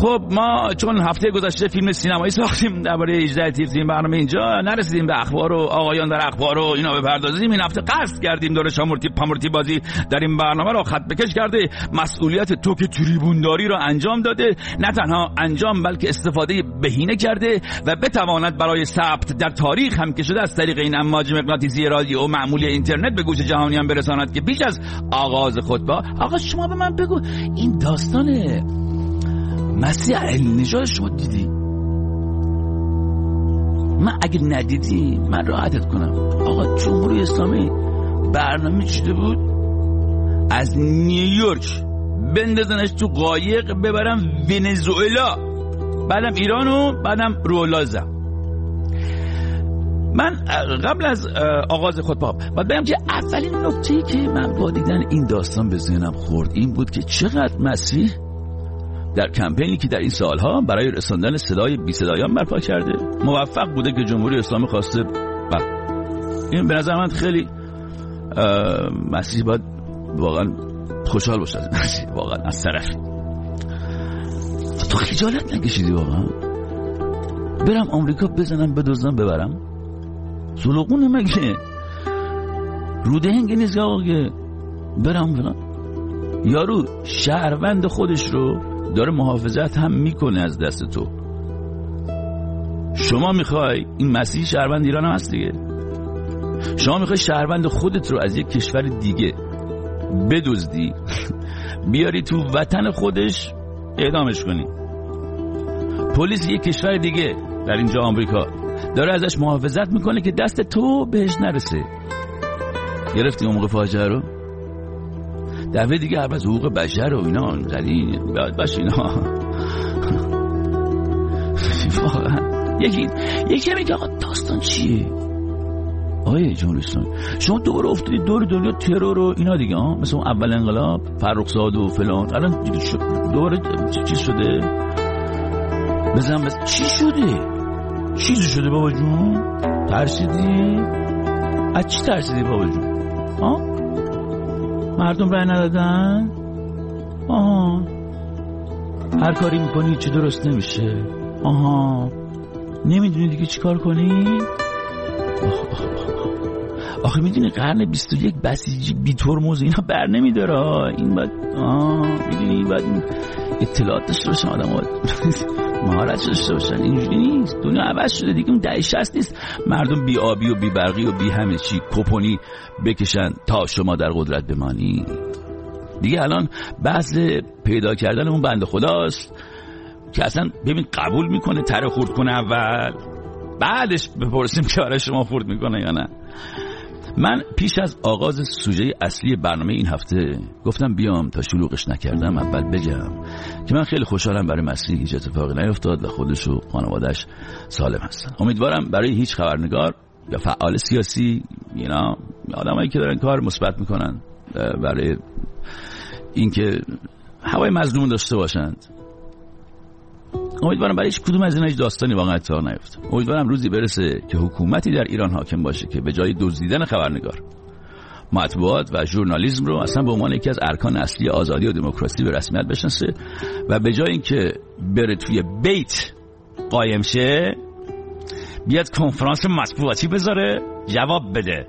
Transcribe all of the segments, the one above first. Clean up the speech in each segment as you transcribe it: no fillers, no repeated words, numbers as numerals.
خب ما چون هفته گذشته فیلم سینمایی ساختیم درباره 18 تیر، این برنامه اینجا نرسیدیم به اخبار و آقایان در اخبار و اینا بپردازیم. این هفته قصد کردیم دور شامورتی پامورتی بازی در این برنامه رو خط بکش کرده، مسئولیت تو که تریبونداری رو انجام داده، نه تنها انجام بلکه استفاده بهینه کرده و بتواند برای ثبت در تاریخ هم که شده از طریق این امواج مغناطیسی رادیو و معمولی اینترنت به گوش جهانیان برساند که بیش از آغاز خطبه. آقا شما به من بگو این داستان مسیح علی نژاد شما دیدی؟ من اگه ندیدی من راحتت کنم. آقا جمهوری اسلامی برنامه چیده بود از نیویورک بندازنش تو قایق ببرم ونزوئلا، بعدم ایرانو، بعدم رولازم. من قبل از آغاز خطبه باید بگم که اولین نکته‌ای که من با دیدن این داستان به ذهنم خورد این بود که چقدر مسیح در کمپینی که در این سالها برای رساندن صدای بی صدایان برپا کرده موفق بوده که جمهوری اسلامی خواسته. این به نظر من خیلی مسیح باید واقعا خوشحال باشه از مسیح، واقعا از طرف تو خجالت نکشیدی واقعا برم آمریکا بزنم بدزدم ببرم؟ سلوقونه مگه روده هنگی نیست آقا که برم فلان؟ یارو شهروند خودش رو داره محافظت هم میکنه از دست تو. شما میخوای این مسیح شهروند ایران هم هست دیگه، شما میخوای شهروند خودت رو از یک کشور دیگه بدزدی بیاری تو وطن خودش اعدامش کنی. پلیس یک کشور دیگه در اینجا آمریکا داره ازش محافظت میکنه که دست تو بهش نرسه. گرفتی اون موقع فاجعه رو؟ دفعه دیگه هر از حقوق بشر و اینا زدی باید باش اینا. واقعا یکی میگه آقا داستان چیه؟ آیه جمهوری اسلامی شما دوباره افتادی دور دنیا ترور و اینا دیگه ها، مثل اون اول انقلاب فرخزاد و فلان. الان دوباره چی شده؟ بزن چی شده؟ چیزی شده بابا جون؟ ترسیدی؟ از چی ترسیدی بابا جون؟ ها؟ مردم رای ندادن؟ آها هر کاری میکنی چی درست نمیشه؟ آها نمیدونی دیگه چی کار کنی؟ آخه میدونی قرن 21 بسیجی بی ترمز اینا بر نمیداره. این باید میدونی باید اطلاعات داشته باشن، آدم باید مهارت داشته باشن. اینجوری نیست، دنیا عوض شده دیگه. اون دهه 60 نیست مردم بی آبی و بی برقی و بی همه چی کپونی بکشن تا شما در قدرت بمانی دیگه. الان بحث پیدا کردن اون بنده خداست که اصلا ببین قبول میکنه تره خورد کنه اول، بعدش بپرسیم که آره شما خورد میکنه یا نه. من پیش از آغاز سوژه اصلی برنامه این هفته گفتم بیام تا شلوغش نکردم اول بگم که من خیلی خوشحالم برای مسیح هیچ اتفاقی نیفتاد و خودش و خانواده‌اش سالم هستن. امیدوارم برای هیچ خبرنگار یا فعال سیاسی اینا آدمایی که دارن کار مثبت میکنن برای اینکه هوای مظلوم داشته باشند، امیدوارم برای هیچ کدوم از اینا هیچ داستانی واقعا اتفاق نیفته. امیدوارم روزی برسه که حکومتی در ایران حاکم باشه که به جای دزدیدن خبرنگار، مطبوعات و ژورنالیسم رو اصلا به عنوان یکی از ارکان اصلی آزادی و دموکراسی به رسمیت بشناسه و به جای اینکه بره توی بیت قایم شه بیاد کنفرانس مطبوعاتی بذاره جواب بده.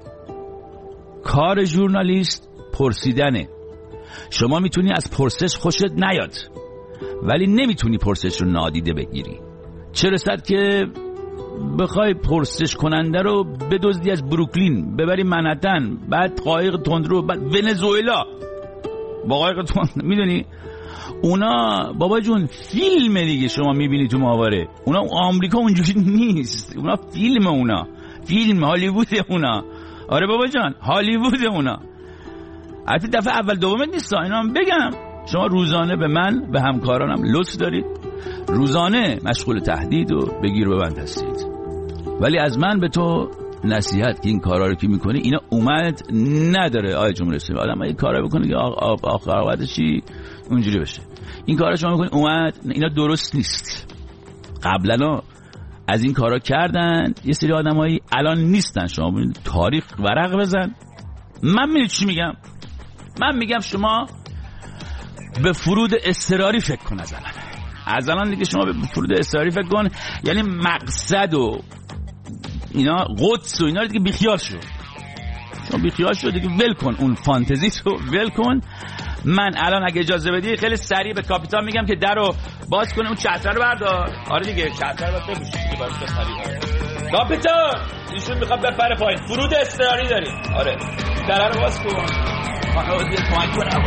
کار ژورنالیست پرسیدنه. شما میتونی از پرسش خوشت نیاد ولی نمیتونی پرسش رو نادیده بگیری. چه رسد که بخوای پرسش کننده رو بدزدی از بروکلین ببری منهتن، بعد قایق تندرو، بعد ونزوئلا با قایق تند. میدونی اونا بابا جون فیلم دیگه شما میبینی تو ماهواره. اونا آمریکا اونجوری نیست، اونا فیلم، اونا فیلم هالیوود اونا. آره بابا جان هالیوود اونا. البته دفعه اول دومت نیست اینا هم بگم. شما روزانه به من و همکارانم لطف دارید، روزانه مشغول تهدید و بگیر و ببند هستید، ولی از من به تو نصیحت که این کارا رو که میکنی اینا اومد نداره. آیه جمهوری اسلامی آدم این کارا بکنه که آخرش چی اونجوری بشه. این کارا شما میکنی اومد، اینا درست نیست. قبلا از این کارا کردن یه سری آدمایی الان نیستن. شما ببینید تاریخ ورق بزن. من میدونی چی میگم؟ من میگم شما به فرود اضطراری فکر کن. از الان از الان دیگه شما به فرود اضطراری فکر کن، یعنی مقصد و اینا قدس و اینا رو دیگه بیخیال شو، شما بیخیال شو دیگه، ول کن اون فانتزی رو، ول کن. من الان اگه اجازه بدی خیلی سریع به کاپیتان میگم که در رو باز کنه، اون چتر رو بردار. آره دیگه چتر رو بپوشید دیگه، باز سریع. کاپیتان ایشون میخواد بپره پایین، فرود اضطراری داریم. آره در رو باز کن، خانواده دیگه کمک کنم.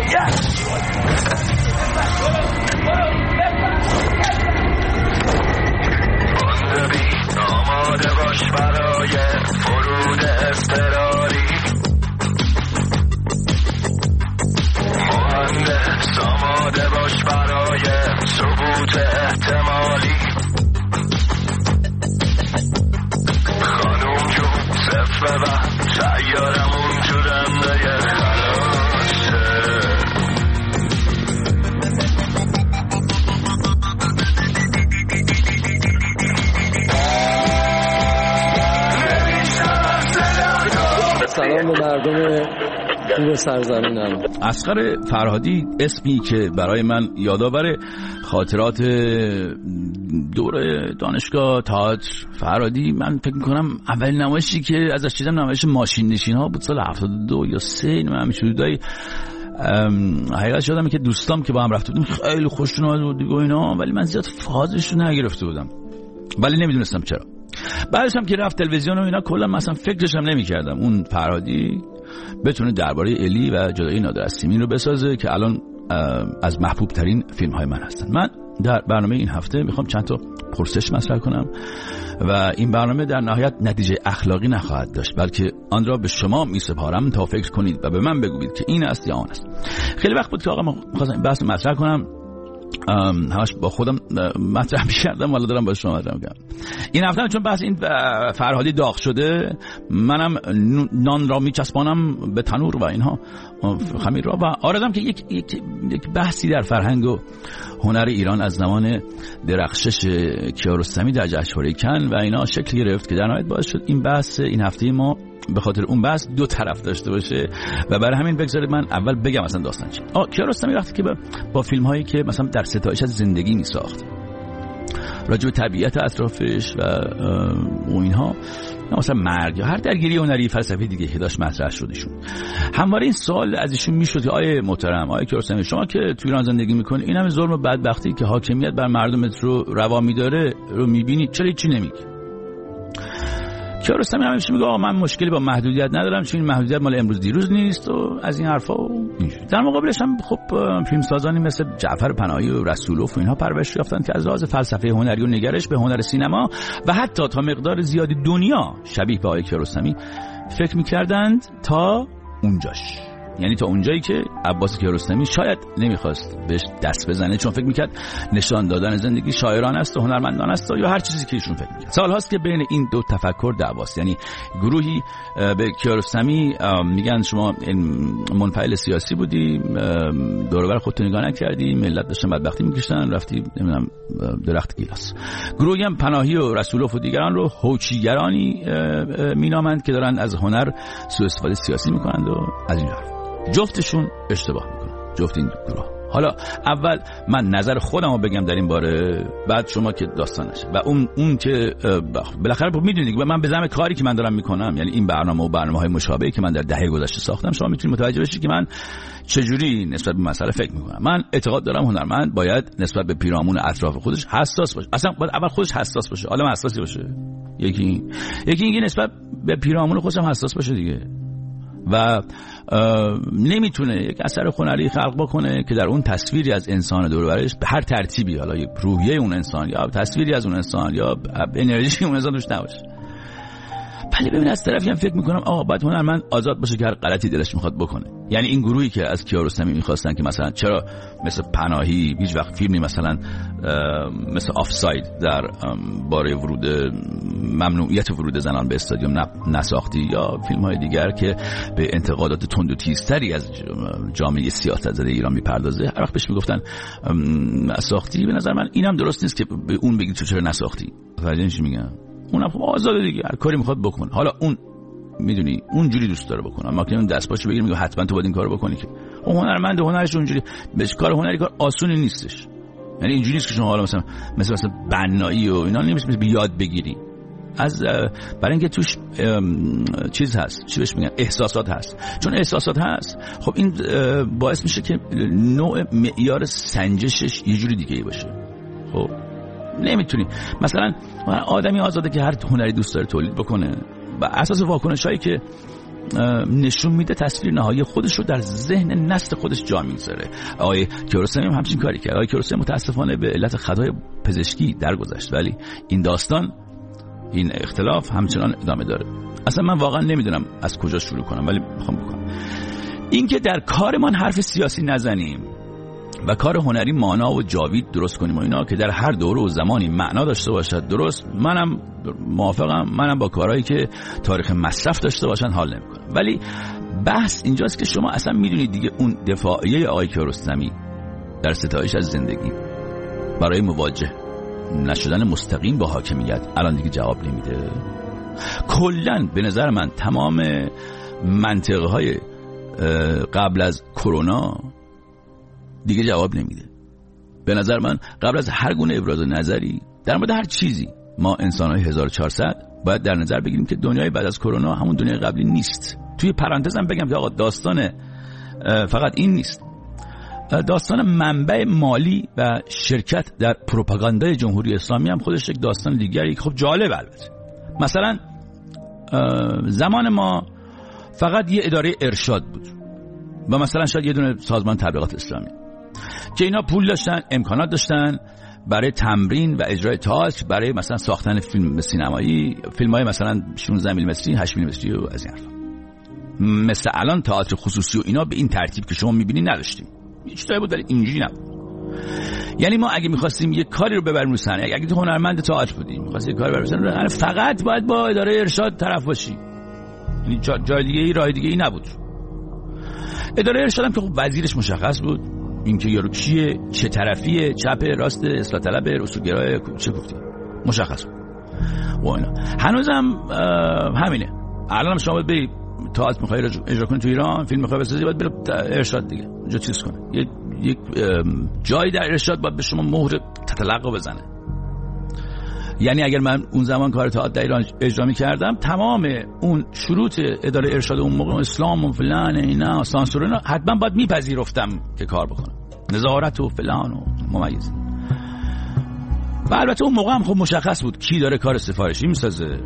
آماده باش برای فرود اضطراری، مهندس آماده باش برای سقوط احتمالی، خانوم جون صفه و سیارمون جورنده خلاصه. سلام به مردم خوب سرزمینم. اصغر فرهادی اسمی که برای من یادآور خاطرات دوره دانشگاه تئاتر فرهادی، من فکر می‌کنم اولین نمایشی که ازش دیدم نمایش ماشین نشین ها بود، سال 72 یا 3 همیشه حدودای. حقیقتش یادمه که دوستام که با هم رفته بودیم خیلی خوششون اومد بود دیگه اینا، ولی من زیاد فازش رو نگرفته بودم، ولی نمیدونستم چرا. بعدش هم که رفت تلویزیون و اینا کلا مثلا فکرش هم نمی‌کردم اون فرهادی بتونه درباره الی و جدایی نادر از سیمین رو بسازه که الان از محبوب ترین فیلم های من هستن. من در برنامه این هفته میخوام چند تا پرسش مطرح کنم و این برنامه در نهایت نتیجه اخلاقی نخواهد داشت، بلکه آن را به شما میسپارم تا فکر کنید و به من بگویید که این است یا آن است. خیلی وقت بود که آقا می‌خواستم این بحث مطرح کنم، همش با خودم مطرح می‌کردم، حالا دارم با شما مطرح می‌کنم. این هفته چون بحث این فرهادی داغ شده، منم نان را میچسبانم به تنور و اینها خمیر را، و آرزوام که یک بحثی در فرهنگ و هنر ایران از زمان درخشش کیارستمی در جشنواره کن و اینا شکل گرفت که در نهایت باعث شد این بحث این هفته ما به خاطر اون بحث دو طرف داشته باشه و برای همین بگذارید من اول بگم اصلا داستان چیه. کیارستمی وقتی که با فیلم هایی که مثلا در ستایش از زندگی می ساخت، راجع به طبیعت اطرافش و اینها، مثلا مرگ یا هر درگیری هنری فلسفی دیگه که داشت مطرح شد، ایشون همواره این سوال از ایشون میشد که آیه محترم، آیه کیارستمی، شما که تو ایران زندگی میکنی، این همه ظلم و بدبختی که حاکمیت بر مردمت رو روا میداره رو میبینی، چرا هیچی نمیگی؟ کیارستمی همیشه میگه آقا من مشکلی با محدودیت ندارم، چون این محدودیت مال امروز دیروز نیست و از این حرفا و اینجوری. در مقابلش هم خب فیلمسازانی مثل جعفر پناهی و رسولوف و اینها پرورش یافتن که از لحاظ فلسفه هنری و نگرش به هنر سینما و حتی تا مقدار زیادی دنیا شبیه به آقای کیارستمی فکر میکردند تا اونجاش، یعنی تا اونجایی که عباس کیارستمی شاید نمیخواست بهش دست بزنه، چون فکر میکرد نشان دادن زندگی شاعران است و هنرمندان است یا هر چیزی که ایشون فکر میکرد. سال هاست که بین این دو تفکر دعواست، یعنی گروهی به کیارستمی میگن شما منفعل سیاسی بودی، دور و بر خودت نگاه نکردی، ملت داشتن بدبختی میکشتن، رفتی نمیدونم درخت گیلاس. گروهی هم پناهی و رسولوف و دیگران رو هوچیگرانی مینامند که دارن از هنر سوء استفاده سیاسی میکنند و از این حرف. جفتشون اشتباه میکنن، جفت این گروه. حالا اول من نظر خودم رو بگم در این باره، بعد شما که داستان نشه و اون که بالاخره میدونید من به زعم کاری که من دارم میکنم، یعنی این برنامه و برنامه‌های مشابهی که من در دهه گذشته ساختم، شما میتونید متوجه بشید که من چجوری نسبت به مسئله فکر میکنم. من اعتقاد دارم هنرمند باید نسبت به پیرامون اطراف خودش حساس باشه، اصلا باید اول خودش حساس باشه، آدم حساسی باشه. یکی اینکه نسبت به پیرامون خودش هم حساس باشه دیگه، و نمیتونه یک اثر هنری خلق بکنه که در اون تصویری از انسان دور و برش به هر ترتیبی، حالا یک روحیه اون انسان یا تصویری از اون انسان یا انرژی اون انسان توش نباشه. ولی ببین از طرفی هم فکر میکنم آقا باید هنرمند آزاد باشه که هر غلطی دلش میخواد بکنه. یعنی این گروهی که از کیارستمی میخواستن که مثلا چرا مثل پناهی هیچ وقت فیلمی مثلا مثل آفساید در باره ورود ممنوعیت ورود زنان به استادیوم نساختی، یا فیلم های دیگر که به انتقادات تند و تیزتری از جامعه سیاست زده ایران میپردازه، هر وقت بهش میگفتن نساختی. به نظر من اینم درست نیست که به اون بگید چرا نساختی. متوجه چی میگم؟ اونم خب آزاده دیگه، هر کاری میخواد بکنه. حالا اون میدونی اونجوری دوست داره بکنه، اما که اون دست پاشو بگیره میگه حتما تو باید این کارو بکنی، که اون هنرمند هنرش اونجوری بهش کار هنری کار آسونی نیستش. یعنی اینجوری نیست که شما حالا مثلا بنایی و اینا نمیشه یاد بگیری، از برای اینکه توش چیز هست، چی بهش میگن، احساسات هست. چون احساسات هست خب این باعث میشه که نوع معیار سنجشش یه جوری دیگه ای باشه. خب نمیتونی مثلا آدمی آزاده که هر هنری دوست داره تولید بکنه و اساس واکنشایی که نشون میده تصویر نهایی خودش رو در ذهن نسل خودش جا میذاره. آقای کیارستمی هم همچین کاری کرد. آقای کیارستمی متاسفانه به علت خطای پزشکی درگذشت، ولی این داستان، این اختلاف همچنان ادامه داره. اصلا من واقعا نمیدونم از کجا شروع کنم، ولی میخوام بکنم. این که در کارمان حرف سیاسی نزنیم و کار هنری مانا و جاوید درست کنیم و اینا که در هر دوره و زمانی معنا داشته باشد، درست، منم موافقم. منم با کارهایی که تاریخ مصرف داشته باشن حال نمیکنم. ولی بحث اینجاست که شما اصلا میدونید دیگه اون دفاعیه آقای کیارستمی در ستایش از زندگی برای مواجه نشدن مستقیم با حاکمیت الان دیگه جواب نمیده. کلن به نظر من تمام منطقه های قبل از کرونا دیگه جواب نمیده. به نظر من قبل از هر گونه ابراز نظری در مورد هر چیزی ما انسان‌های 1400 باید در نظر بگیریم که دنیای بعد از کرونا همون دنیای قبلی نیست. توی پرانتز هم بگم که آقا داستان فقط این نیست. داستان منبع مالی و شرکت در پروپاگاندای جمهوری اسلامی هم خودش یک داستان دیگری خب جالب. البته مثلا زمان ما فقط یه اداره ارشاد بود و مثلا شاید یه دونه سازمان تبلیغات اسلامی که اینا پول داشتن، امکانات داشتن برای تمرین و اجرای تئاتر، برای مثلا ساختن فیلم سینمایی، فیلم‌های مثلا 16 میلیمتری، 8 میلیمتری و از این حرفا. مثل الان تئاتر خصوصی و اینا به این ترتیب که شما می‌بینید نداشتیم. هیچ چیزی بود ولی اینجوری نبود. یعنی ما اگه می‌خواستیم یه کاری رو ببریم رو صحنه، اگه تو هنرمند تئاتر بودیم، می‌خواستی یه کاری ببریم رو صحنه، فقط باید با اداره ارشاد طرف باشی. یعنی جای دیگه‌ای، راه دیگه‌ای نبود. اداره ارشاد هم که خب وزیرش مشخص بود، اینکه یارو کیه، چه طرفیه، چپ، راست، اصلاح طلب، اصولگرای، چه گفتی، مشخص بود. و اینا هنوزم همینه. الان شما باید بری تئاتر می‌خوای اجرا کنی تو ایران، فیلم می‌خوای بسازی، باید بری ارشاد دیگه اونجا چیز کنه. یک جایی در ارشاد باید به شما مهر تتلقا بزنه. یعنی اگر من اون زمان کار تئاتر در ایران اجرا می‌کردم، تمام اون شروط اداره ارشاد اون موقع، اسلام و فلان اینا، سانسور اینا، حتما باید میپذیرفتم که کار بکنم، نظارت و فلان و ممیز. و البته اون موقع هم خب مشخص بود کی داره کار سفارشی میسازه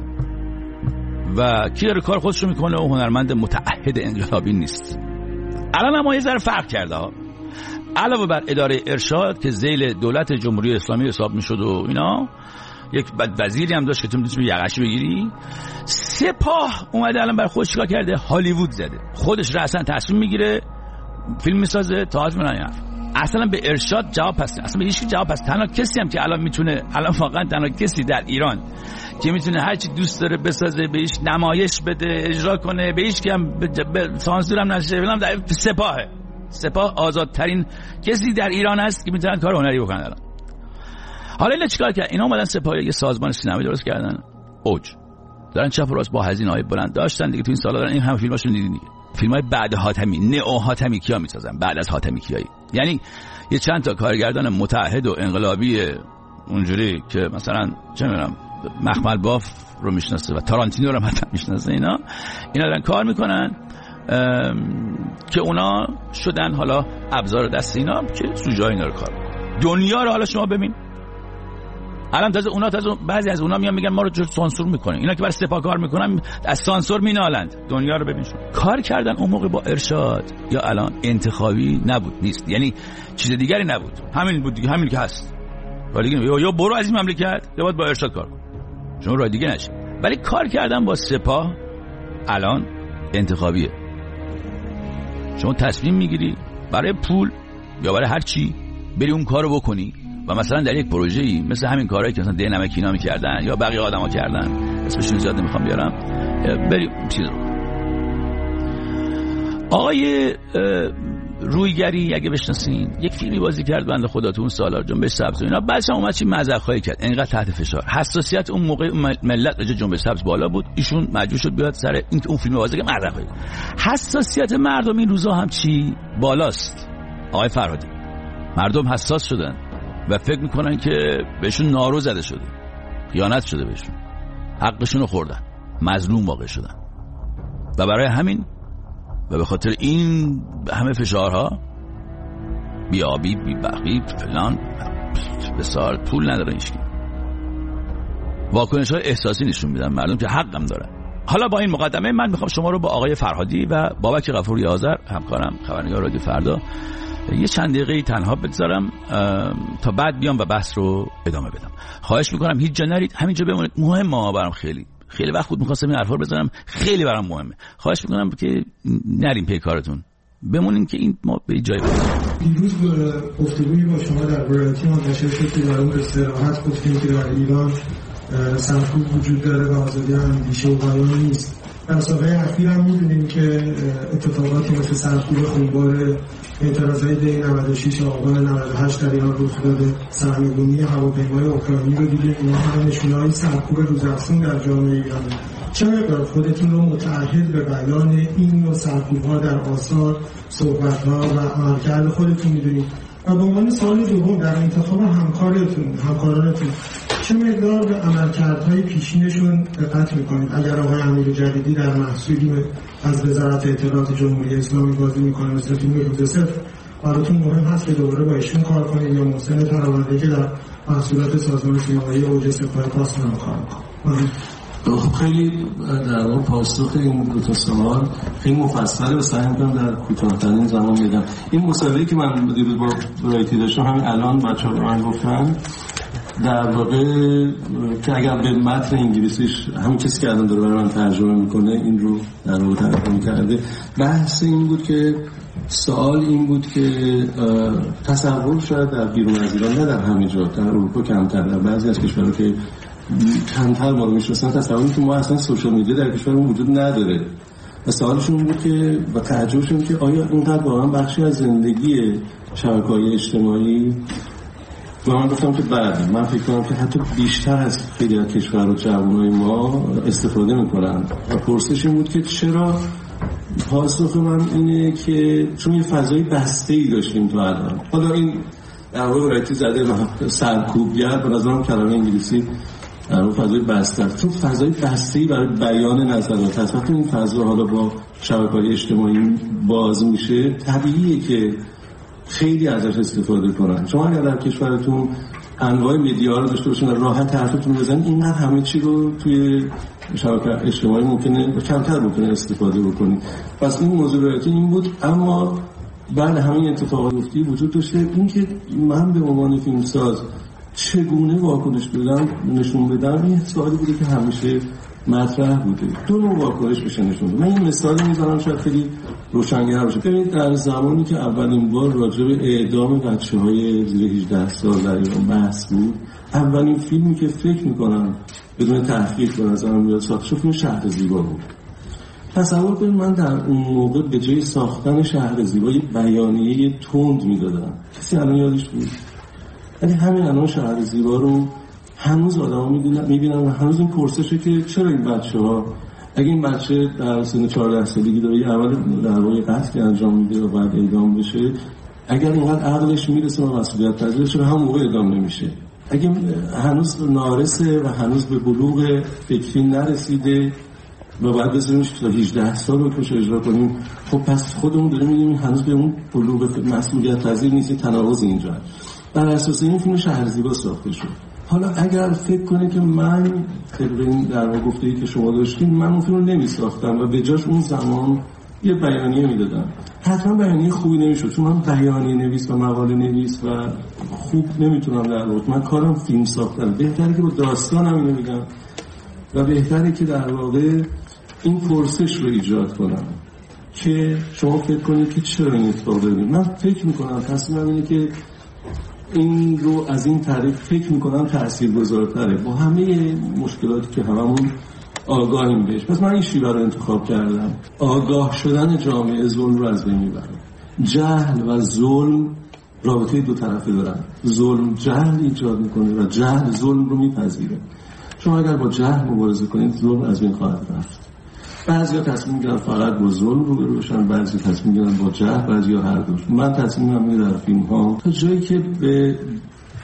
و کی داره کار خودش رو میکنه و هنرمند متعهد انقلابی نیست. الان هم یه ذره فرق کرده ها. علاوه بر اداره ارشاد که ذیل دولت جمهوری اسلامی حساب میشد و اینا، یک وزیری هم داشت که تو میتونی یقه‌شو بگیری. سپاه اومده الان برای خودش چیکار کرده؟ هالیوود زده، خودش رأساً تصمیم میگیره، فیلم میسازه، تئاتر می‌کنه. اصلا به ارشاد جواب پس، اصلا به هیچ جواب پس. تنها کسی هم که الان میتونه، الان واقعا تنها کسی در ایران که میتونه هر چی دوست داره بسازه، بهش نمایش بده، اجرا کنه، به هیچ کی هم سانسور هم نشه، فلان، در سپاهه. سپاه آزادترین کسی در ایران است که میتونه کار هنری بکنه الان. حالا اینا چیکار کردن؟ اینا اومدن سپاه یه سازمان سینمایی درست کردن. اوج دارن چپ و راست با هزینه‌های بلند داشتن دیگه. تو این سالا دارن این هم فیلماشون دیدین دیگه. فیلم‌های بعد حاتمی، نئو حاتمی کیا میسازن بعد از حاتمی کیایی. یعنی یه چند تا کارگردان متعهد و انقلابی اونجوری که مثلا چه می‌دونم مخمل باف رو میشناسه و تارانتینو رو مثلا میشناسه، اینا دارن کار میکنن که اونا شدن حالا ابزار دست اینا که سوژه اینا رو کار میکنن. دنیا رو حالا شما ببین، الان تازه بعضی از اونا میان میگن ما رو سانسور میکنن. اینا که برای سپاه کار میکنن از سانسور مینالند. دنیا رو ببین شما. کار کردن اون موقع با ارشاد یا الان انتخابی نبود، نیست، یعنی چیز دیگری نبود، همین بود دیگه، همین که هست. ولی یا برو از این مملکت یا باید با ارشاد کار کن، شما راه دیگه نشه. ولی کار کردن با سپاه الان انتخابیه. شما تصمیم میگیری برای پول یا برای هر چی بری اون کارو بکنی و مثلا در یک پروژه‌ای مثل همین کارهایی که مثلا ده نمکینا می‌کردن یا بقیه آدما کردن، اسمشون زیاد نمیخوام بیارم، بریم چیز رو. آقای رویگری اگه بشناسین، یک فیلمی بازی کرد بنده خدا تو اون سالا، جنبش سبز و اینا. بعدش اومد چی مزخ‌خواهی کرد، اینقدر تحت فشار، حساسیت اون موقع ملت راجع جنبش سبز بالا بود، ایشون مجبور شد بیاد سر این اون فیلم بازی که مزخ‌خواهی. حساسیت مردم این روزا هم چی بالاست آقای فرهادی، مردم حساس شدن. و فکر میکنن که بهشون نارو زده شده، خیانت شده بهشون، حقشون رو خوردن، مظلوم واقع شدن و برای همین و به خاطر این همه فشارها بیابی بیبقی فلان بسار طول نداره ایشکی واکنش های احساسی نشون میدن مردم که حقم داره. حالا با این مقدمه من میخوام شما رو با آقای فرهادی و بابک غفوری آذر همکارم خبرنگار رادیو فردا یه چند دقیقه تنها بگذارم تا بعد بیام و بحث رو ادامه بدم. خواهش میکنم هیچ جا نرید، همینجا بمونید. مهمه برام، خیلی وقت بود میخواستم این حرفا رو بزنم، خیلی برام مهمه. خواهش میکنم که نریم پی کارتون، بمونین که این ما به جای برسیم. دیروز گفتگویی با شما در برایتی منتشر شد که در اون استراحت گفتیم که در ایران سرکوب وجود داره و آزادی اندیشه و بیان نیست. در سالهای اخیر هم می‌بینیم که اتفاقاتی مثل سرکوب خونبار اعتراضهای دی 96 آبان 98 در ایران رخ داده، سرنگونی هواپیمای اوکراینی رو دیدیم. اینا همه نشونه‌های سرکوب روزافزون در جامعه ایران. چه مقدار خودتون رو متعهد به بیان این نوع سرکوب‌ها در آثار، صحبت‌ها و عملکرد خودتون می‌دونید؟ و به عنوان سوال دوم، در انتخاب همکارانتون چه مقدار به عملکردهای پیشینشون دقت میکنید؟ اگر آقای امیر جدیدی در محصولی از وزارت اطلاعات جمهوری اسلامی بازی میکنه مثل فیلم روز صفر، براتون مهم هست که دوباره با ایشون کار کنید یا محسن تراورده که در محصولات سازمان سینمایی اوج سپاه پاسداران کار میکنه؟ خیلی در واقع پاسخ این دو تا سوال خیلی مفصله و سعی می‌کنم در کوتاه‌ترین زمان بگم. این مسابقه که من دیروز با برایتی داشتم، همین الان بچه‌ها به من گفتن، در واقع که اگر به متن انگلیسیش همون کسی که الان داره برای من ترجمه میکنه این رو در واقع ترجمه کرده، بحث این بود که سوال این بود که تصور شاید در بیرون از ایران، نه در همه جا، در اروپا کمتر، در بعضی از کشورها که کمتر ما رو میشناسن، تصور که ما اصلا سوشال میدیا در کشورمون وجود نداره و سوالشون بود که و تعجبشون که آیا اینقدر واقعا بخشی از زندگی شبکه‌های اجتماعی؟ و من گفتم که بعد من فکر کنم که حتی بیشتر از خیلی از کشور و جوانای ما استفاده میکنن و پرسش این بود که چرا؟ پاسخ من اینه که چون یه فضای بسته‌ای داشتیم تو الان. حالا این در واقع رایتی زده سرکوبگر، به نظرم کلمه انگلیسی در واقع فضای بسته، تو فضای بسته‌ای برای بیان نظرات هست. وقتی این فضا حالا با شبکه‌های اجتماعی باز میشه، طبیعیه که خیلی ازش استفاده کنن. شما اگر در کشورتون انواع مدیا رو داشته باشین، راحت حرفتون بزنید، اینقدر همه چی رو توی شبکه اجتماعی ممکنه کمتر استفاده بکنید. پس این موضوع این بود. اما بعد همین اتفاقات گفتی وجود داشته این که من به عنوان فیلمساز چگونه واکنش بدم نشون بدم، این سوالی بوده که همیشه مطرح بوده. دو نوع واکنش بشه نشون بدم. من این مثالی میزنم شاید خیلی روشنگر باشه. ببینید در زمانی که اولین بار راجع به اعدام بچه‌های زیر 18 سال در ایران بحث بود، اولین فیلمی که فکر می‌کنم بدون تحقیق به نظرم میاد ساخته شد فیلم شهر زیبا بود. تصور کنید من در اون موقع به جای ساختن شهر زیبا یک بیانیه تند میدادم. کسی الان یادش بود؟ ولی همین الان شهر زیبا رو هنوز آدم‌ها می‌بینن و هنوز این پرسشه که چرا این بچه‌ها، اگه این بچه در سن 14 سالگی داره یه عمل در واقع قتل انجام میده و بعد اعدام بشه، اگر اینقدر عقلش میرسه و مسئولیت پذیر چرا هم موقع اعدام نمیشه؟ اگه هنوز نارسه و هنوز به بلوغ فکری نرسیده و بعد بذاریمش تا 18 سال رو که اجرا کنیم، خب پس خودمون داریم میگیم هنوز به اون بلوغ مسئولیت پذیر نیست. تناقض اینجا. بر اساس این فیلم شهر زیبا ساخته شد. حالا اگر فکر کنه که من طبق این در واقع گفته‌ای که شما داشتین من اون فیلم رو نمی‌ساختم و به جاش اون زمان یه بیانیه میدادم، حتما بیانیه خوبی نمیشد، چون من بیانیه نویس و مقاله نویس و خوب نمیتونم در واقع، من کارم فیلم ساختن. بهتره که با داستانم اینو میگم و بهتره که در واقع این پرسش رو ایجاد کنم که شما فکر کنید که چرا این اتفاق داره. من فکر میکنم تصمیمم اینه که این رو از این طریق فکر میکنم تاثیرگذارتره با همه مشکلاتی که هممون آگاهیم بهش. پس من این شیوه رو انتخاب کردم. آگاه شدن جامعه ظلم رو از بین میبره. جهل و ظلم رابطه دو طرفه دارن. ظلم جهل ایجاد میکنه و جهل ظلم رو میپذیره. شما اگر با جهل مبارزه کنید ظلم از بین خواهد رفت. بعضیا تصمیم میگیرن فقط با ظلم رو بروشن، بعضی تصمیم میگیرن با جهل، بعضیا هر دوش. من تصمیمم اینه در فیلم ها تا جایی که به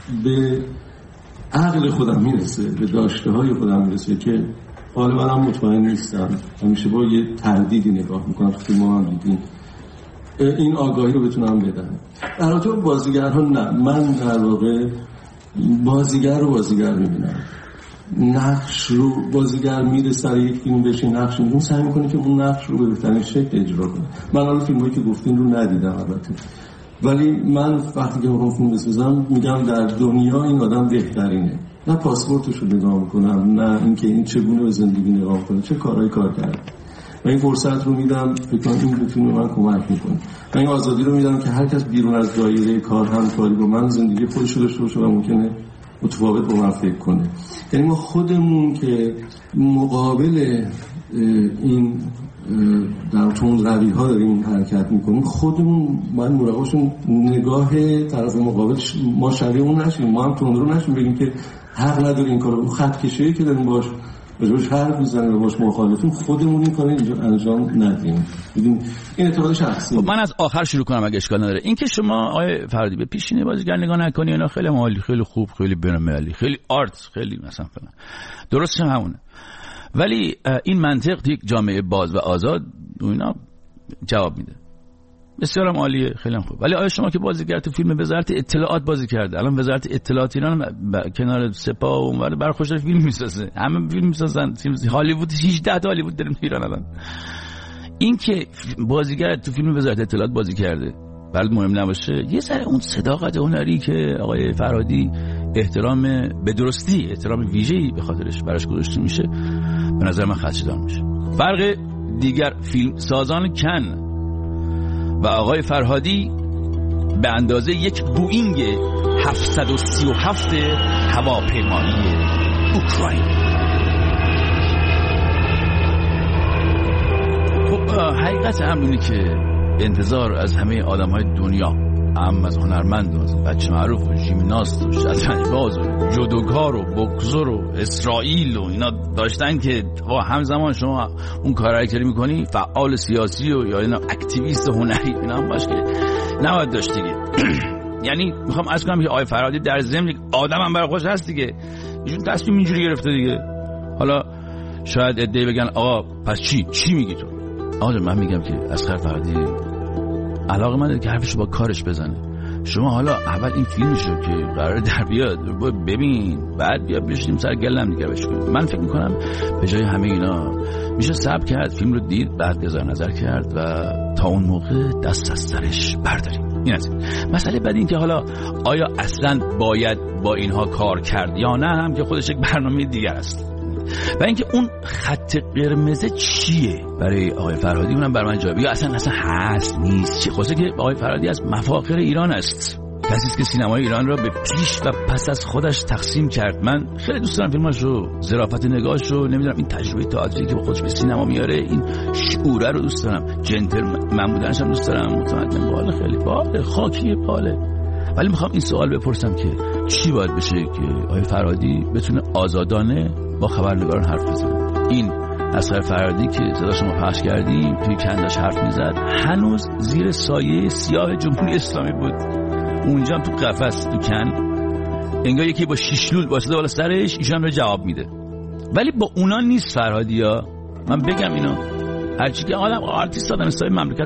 به عقل خودم میرسه، به داشته های خودم میرسه که غالبا هم مطمئن نیستم، همیشه با یه تردیدی نگاه میکنم تو فیلم هم دیدیم این آگاهی رو بتونم بدم. در رابطه با بازیگرها نه، من در واقع بازیگر رو بازیگر میبینم. نقش رو بازیگر میره سر یک فیلم بشه نقش میدون سعی میکنه که اون نقش رو به بهترین شکل اجرا کنه. من حالا فیلمایی که گفتین رو ندیدم البته، ولی من وقتی که میخوام فیلم بسازم میگم در دنیا این آدم بهترینه، نه پاسپورتش رو نگاه میکنم، نه اینکه این چگونه به زندگی نگاه کنه، چه کارهای کار کرده. من این فرصت رو میدم فکر کنم این بتونه من کمک میکنه. من این آزادی رو میدم که هر کس بیرون از دایره کار همکاری با من زندگی خودش رو داشته باشه و ممکنه متفاوت با من فکر کنه. یعنی ما خودمون که مقابل این در چون روی ها داریم حرکت میکنیم، خودمون باید مراقبشون نگاه طرف مقابل ما شبیه اون نشیم، ما هم تندرو نشیم بگیم که حق نداره این کارو. خط کشی که داریم باش حرف میزنیم و باش مخالفیم، خودمون این کارو اینجا انجام ندیم. ببین این اعتقاد شخصی. من از آخر شروع کنم اگه اشکال نداره. این که شما آقای فرهادی به پیشینه بازیگر نگاه نکنی، اینا خیلی عالی، خیلی خوب، خیلی بین‌المللی، خیلی آرت، خیلی مثلا فلان، درستش همونه. ولی این منطق یک جامعه باز و آزاد اینا جواب میده. بسیار عالیه، خیلی هم خوب. ولی آیا شما که بازیگر تو فیلم وزارت اطلاعات بازی کرده، الان وزارت اطلاعات ایران کنار سپاه و اونور برخوش فیلم میسازه، همه فیلم میسازن، هالیوود 18 تا هالیوود داریم ایران الان. این که بازیگر تو فیلم وزارت اطلاعات بازی کرده برات مهم نباشه، یه ذره اون صداقت هنری که آقای فرهادی احترام به درستی، احترام ویژه‌ای به خاطرش براش گذاشته میشه، به نظر من خدشه‌دار میشه. فرق دیگر فیلم سازان کن و آقای فرهادی به اندازه یک بوئینگ 737 هواپیمایی اوکراین. خب حقیقت امر که انتظار از همه آدم‌های دنیا، هم از هنرمند و از بچه معروف و ژیمناست و شطرنج‌باز و جودوکار و بوکسور و اسرائیل و اینا داشتن که همزمان شما اون کارایی که می‌کنی فعال سیاسی و یا اینا اکتیویست هنری اینا هم باش که نباید داشت دیگه. یعنی میخوام عرض کنم که آقای فرهادی در ضمن آدم هم برای خوش هست دیگه، ایشون تصمیم اینجوری گرفته دیگه. حالا شاید عده‌ای بگن آقا پس چی میگی تو؟ آقا من میگم که اصغر فرهادی علاقه من داره که حرفشو با کارش بزنه. شما حالا اول این فیلمشو که قراره در بیاد ببین، بعد بیا بشینیم سر گلم دیگه بهش کنیم. من فکر میکنم به جای همه اینا میشه صبر کرد، فیلم رو دید، بعد نظر کرد و تا اون موقع دست از سرش برداریم. این است مسئله. بعد این که حالا آیا اصلا باید با اینها کار کرد یا نه، هم که خودش یک برنامه دیگر است. و اینکه اون خط قرمز چیه برای آقای فرهادی، اونم بر من جالبه. یا اصلا هست نیست چی؟ خواسته که آقای فرهادی از مفاخر ایران است، کسی است که سینمای ایران را به پیش و پس از خودش تقسیم کرد. من خیلی دوست دارم فیلماشو، ظرافت نگاهشو، نمیدونم این تجربه تئاتری که با خودش به سینما میاره، این شعوره رو دوست دارم، جنتلمن بودنش هم دوست دارم، متمدن باله، خیلی باله، خاکی باله. ولی میخوام این سوال بپرسم که چی باید بشه که آقای فرهادی بتونه آزادانه با خبرنگاران حرف بزنه؟ این اصغر فرهادی که صداش ما پخش کردیم توی کنداش حرف میزد، هنوز زیر سایه سیاه جمهوری اسلامی بود. اونجا هم تو قفس تو کن انگار یکی با شیشلول واسطه بالا سرش، ایشون رو جواب میده. ولی با اونا نیست فرهادیا. من بگم اینو، هرچی که آدم آرتیست آدم استای مملکت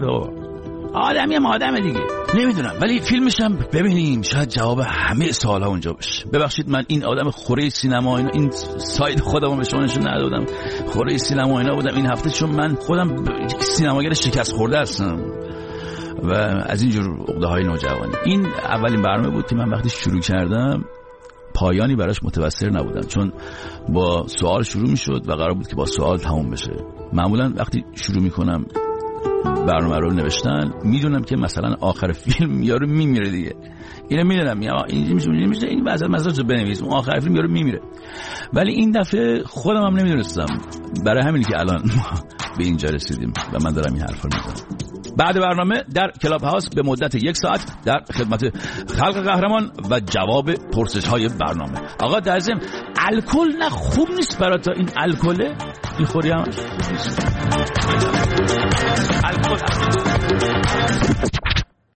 آدمی هم آدمه دیگه، نمیدونم. ولی فیلمش هم ببینیم، شاید جواب همه سوال‌ها اونجا باشه. ببخشید من این آدم خوره سینما اینا، این ساید خودمو به شما نشون ندادم، خوره سینما اینا بودم این هفته، چون من خودم سینماگر شکست خورده هستم و از اینجور عقده‌های نوجوانی. این اولین برنامه بود که من وقتی شروع کردم پایانی براش متوسر نبودم، چون با سوال شروع میشد و قرار بود که با سوال تموم بشه. معمولا وقتی شروع میکنم برنامه رو نوشتن میدونم که مثلا آخر فیلم یارو میمیره دیگه، اینو میدونم، یا اینجوری میشه این وضعیت رو بنویس، اون آخر فیلم یارو میمیره. ولی این دفعه خودم هم نمیدونستم، برای همین که الان به اینجا رسیدیم و من دارم این حرفا رو میزنم. بعد برنامه در کلاب هاوس به مدت 1 ساعت در خدمت خلق قهرمان و جواب پرسش های برنامه. آقا در ضمن الکل نه خوب نیست برای تا این الکله میخوری هم الکل